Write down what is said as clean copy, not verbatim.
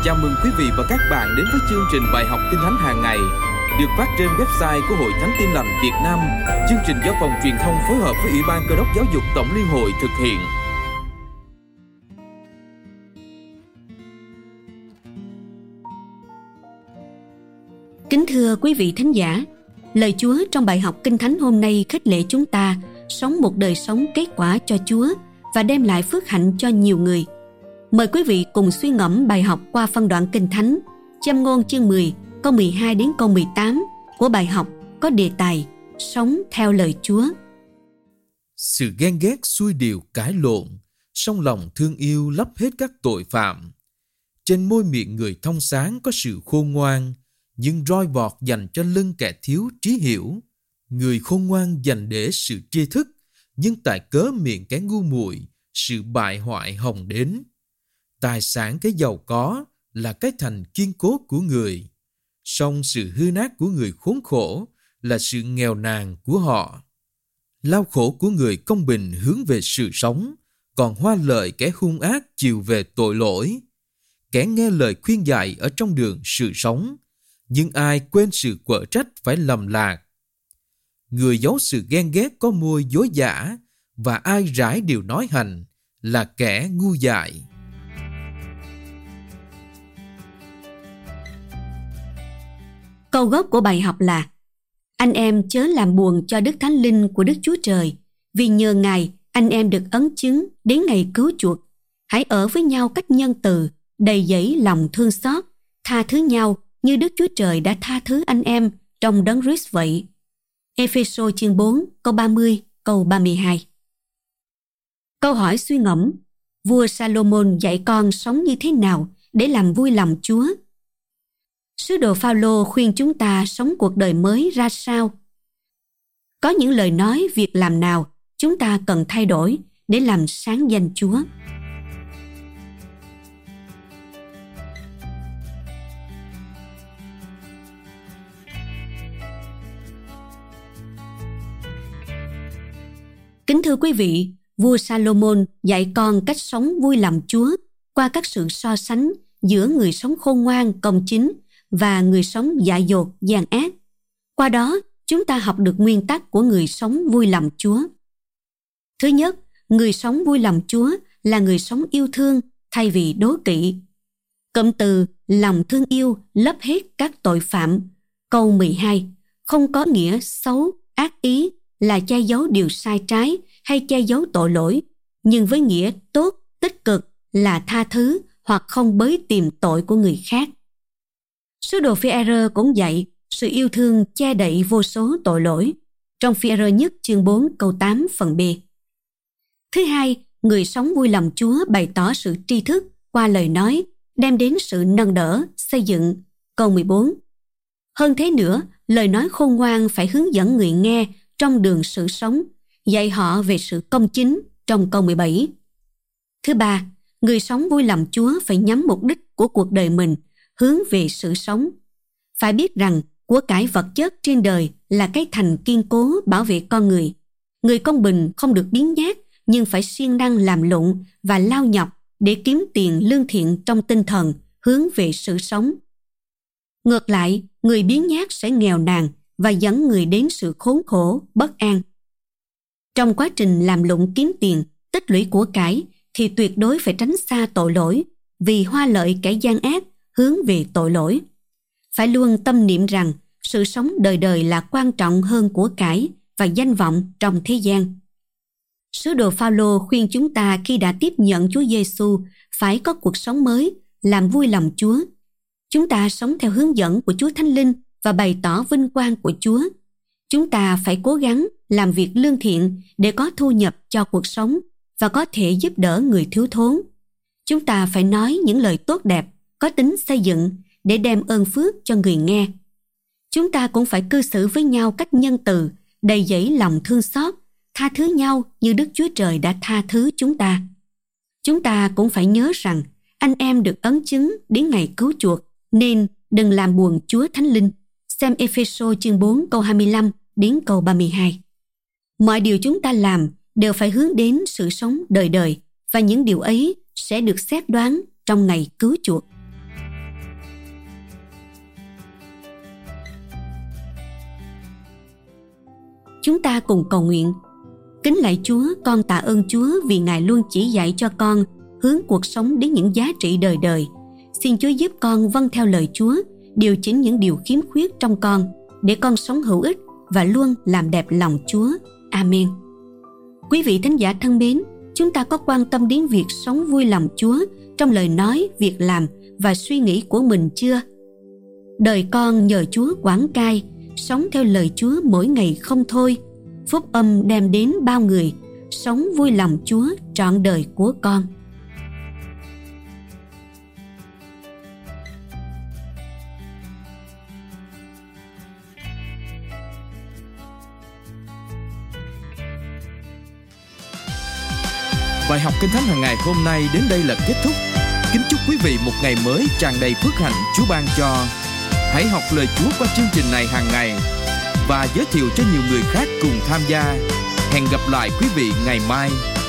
Chào mừng quý vị và các bạn đến với chương trình bài học Kinh Thánh hàng ngày được phát trên website của Hội Thánh Tin Lành Việt Nam. Chương trình do Phòng Truyền thông phối hợp với Ủy ban Cơ đốc Giáo dục Tổng Liên hội thực hiện. Kính thưa quý vị thính giả, lời Chúa trong bài học Kinh Thánh hôm nay khích lệ chúng ta sống một đời sống kết quả cho Chúa và đem lại phước hạnh cho nhiều người. Mời quý vị cùng suy ngẫm bài học qua phân đoạn Kinh Thánh Châm ngôn chương 10, câu 12 đến câu 18 của bài học có đề tài Sống theo lời Chúa. Sự ghen ghét xuôi điều cãi lộn, song lòng thương yêu lấp hết các tội phạm. Trên môi miệng người thông sáng có sự khôn ngoan, nhưng roi vọt dành cho lưng kẻ thiếu trí hiểu. Người khôn ngoan dành để sự tri thức, nhưng tại cớ miệng kẻ ngu muội, sự bại hoại hồng đến. Tài sản cái giàu có là cái thành kiên cố của người, song sự hư nát của người khốn khổ là sự nghèo nàn của họ. Lao khổ của người công bình hướng về sự sống, còn hoa lợi kẻ hung ác chiều về tội lỗi. Kẻ nghe lời khuyên dạy ở trong đường sự sống, nhưng ai quên sự quở trách phải lầm lạc. Người giấu sự ghen ghét có môi dối giả, và ai rải điều nói hành là kẻ ngu dại. Câu gốc của bài học là: anh em chớ làm buồn cho Đức Thánh Linh của Đức Chúa Trời, vì nhờ Ngài anh em được ấn chứng đến ngày cứu chuộc. Hãy ở với nhau cách nhân từ, đầy dẫy lòng thương xót, tha thứ nhau như Đức Chúa Trời đã tha thứ anh em trong Đấng Christ vậy. Ê-phê-sô chương 4, câu 30, câu 32. Câu hỏi suy ngẫm: vua Salomon dạy con sống như thế nào để làm vui lòng Chúa? Sứ đồ Phao-lô khuyên chúng ta sống cuộc đời mới ra sao? Có những lời nói, việc làm nào chúng ta cần thay đổi để làm sáng danh Chúa? Kính thưa quý vị, vua Salomon dạy con cách sống vui lòng Chúa qua các sự so sánh giữa người sống khôn ngoan, công chính và người sống dại dột, gian ác. Qua đó, chúng ta học được nguyên tắc của người sống vui lòng Chúa. Thứ nhất, người sống vui lòng Chúa là người sống yêu thương thay vì đố kỵ. Cụm từ lòng thương yêu lấp hết các tội phạm. Câu 12 không có nghĩa xấu, ác ý là che giấu điều sai trái hay che giấu tội lỗi, nhưng với nghĩa tốt, tích cực là tha thứ hoặc không bới tìm tội của người khác. Sứ đồ Phi-e-rơ cũng dạy sự yêu thương che đậy vô số tội lỗi trong Phi-e-rơ nhất chương 4 câu 8 phần B. Thứ hai, người sống vui lòng Chúa bày tỏ sự tri thức qua lời nói, đem đến sự nâng đỡ, xây dựng. Câu 14. Hơn thế nữa, lời nói khôn ngoan phải hướng dẫn người nghe trong đường sự sống, dạy họ về sự công chính trong câu 17. Thứ ba, người sống vui lòng Chúa phải nhắm mục đích của cuộc đời mình hướng về sự sống. Phải biết rằng của cải vật chất trên đời là cái thành kiên cố bảo vệ con người. Người công bình không được biếng nhác, nhưng phải siêng năng làm lụng và lao nhọc để kiếm tiền lương thiện trong tinh thần hướng về sự sống. Ngược lại, người biếng nhác sẽ nghèo nàn và dẫn người đến sự khốn khổ, bất an. Trong quá trình làm lụng kiếm tiền, tích lũy của cải thì tuyệt đối phải tránh xa tội lỗi, vì hoa lợi kẻ gian ác hướng về tội lỗi. Phải luôn tâm niệm rằng sự sống đời đời là quan trọng hơn của cải và danh vọng trong thế gian. Sứ đồ Phao-lô khuyên chúng ta khi đã tiếp nhận Chúa Giêsu phải có cuộc sống mới, làm vui lòng Chúa. Chúng ta sống theo hướng dẫn của Chúa Thánh Linh và bày tỏ vinh quang của Chúa. Chúng ta phải cố gắng làm việc lương thiện để có thu nhập cho cuộc sống và có thể giúp đỡ người thiếu thốn. Chúng ta phải nói những lời tốt đẹp, có tính xây dựng để đem ơn phước cho người nghe. Chúng ta cũng phải cư xử với nhau cách nhân từ, đầy dẫy lòng thương xót, tha thứ nhau như Đức Chúa Trời đã tha thứ chúng ta. Chúng ta cũng phải nhớ rằng anh em được ấn chứng đến ngày cứu chuộc, nên đừng làm buồn Chúa Thánh Linh. Xem Ê-phê-sô chương 4 câu 25 đến câu 32. Mọi điều chúng ta làm đều phải hướng đến sự sống đời đời, và những điều ấy sẽ được xét đoán trong ngày cứu chuộc. Chúng ta cùng cầu nguyện. Kính lạy Chúa, con tạ ơn Chúa vì Ngài luôn chỉ dạy cho con hướng cuộc sống đến những giá trị đời đời. Xin Chúa giúp con vâng theo lời Chúa, điều chỉnh những điều khiếm khuyết trong con, để con sống hữu ích và luôn làm đẹp lòng Chúa. Amen. Quý vị thính giả thân mến, chúng ta có quan tâm đến việc sống vui lòng Chúa trong lời nói, việc làm và suy nghĩ của mình chưa? Đời con nhờ Chúa quản cai, sống theo lời Chúa mỗi ngày không thôi. Phúc âm đem đến bao người, sống vui lòng Chúa trọn đời của con. Bài học Kinh Thánh hàng ngày hôm nay đến đây là kết thúc. Kính chúc quý vị một ngày mới tràn đầy phước hạnh Chúa ban cho. Hãy học lời Chúa qua chương trình này hàng ngày và giới thiệu cho nhiều người khác cùng tham gia. Hẹn gặp lại quý vị ngày mai.